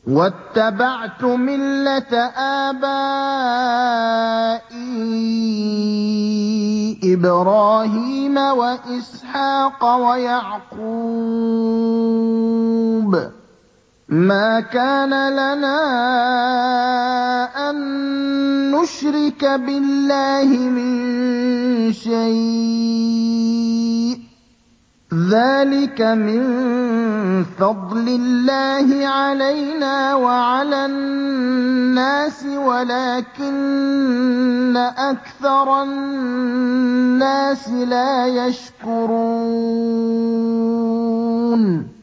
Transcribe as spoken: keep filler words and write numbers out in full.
وَاتَّبَعْتُ مِلَّةَ آبَائِي إِبْرَاهِيمَ وَإِسْحَاقَ وَيَعْقُوبَ ۚ مَا كَانَ لَنَا أَن نُّشْرِكَ بِاللَّهِ مِن شَيْءٍ ۚ ذَٰلِكَ مِن فَضْلِ اللَّهِ عَلَيْنَا وَعَلَى النَّاسِ وَلَٰكِنَّ أَكْثَرَ النَّاسِ لَا يَشْكُرُونَ